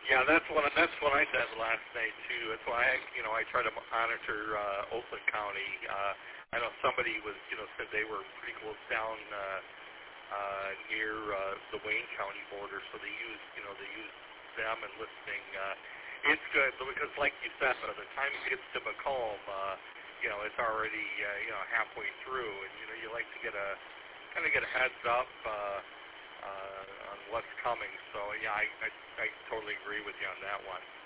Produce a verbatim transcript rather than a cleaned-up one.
Yeah, that's what that's what I said last night too. That's why I, you know, I try to monitor uh, Oakland County. Uh, I know somebody was, you know, said they were pretty close down uh, uh, near uh, the Wayne County border, so they use, you know, they use them and listening. Uh, it's good because, like you said, by the time it gets to Macomb, uh, you know, it's already, uh, you know, halfway through, and you know, you like to get a kind of get a heads up. Uh, uh, on what's coming. So, yeah, I, I, I totally agree with you on that one.